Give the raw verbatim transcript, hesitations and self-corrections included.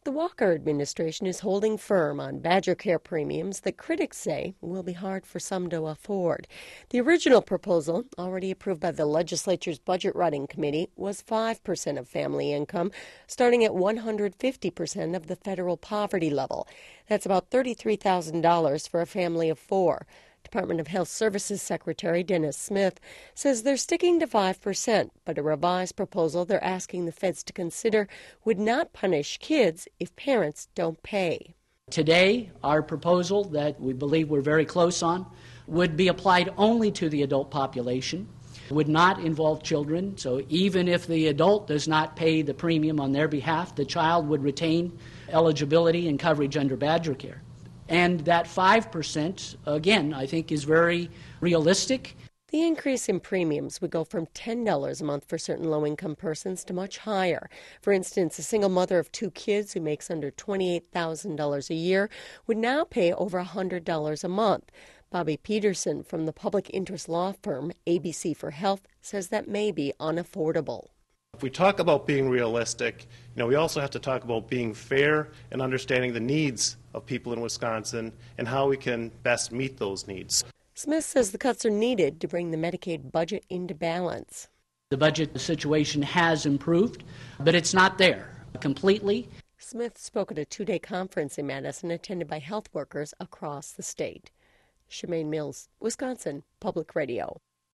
the Walker administration is holding firm on Badger Care premiums that critics say will be hard for some to afford. The original proposal, already approved by the legislature's Budget Writing Committee, was five percent of family income, starting at one hundred fifty percent of the federal poverty level. That's about thirty-three thousand dollars for a family of four. Department of Health Services Secretary Dennis Smith says they're sticking to five percent, but a revised proposal they're asking the feds to consider would not punish kids if parents don't pay. Today, our proposal that we believe we're very close on would be applied only to the adult population, would not involve children. So even if the adult does not pay the premium on their behalf, the child would retain eligibility and coverage under Badger Care. And that five percent, again, I think is very realistic. The increase in premiums would go from ten dollars a month for certain low-income persons to much higher. For instance, a single mother of two kids who makes under twenty-eight thousand dollars a year would now pay over one hundred dollars a month. Bobby Peterson from the public interest law firm A B C for Health says that may be unaffordable. If we talk about being realistic, you know, we also have to talk about being fair and understanding the needs of people in Wisconsin and how we can best meet those needs. Smith says the cuts are needed to bring the Medicaid budget into balance. The budget situation has improved, but it's not there completely. Smith spoke at a two-day conference in Madison attended by health workers across the state. Shemaine Mills, Wisconsin Public Radio.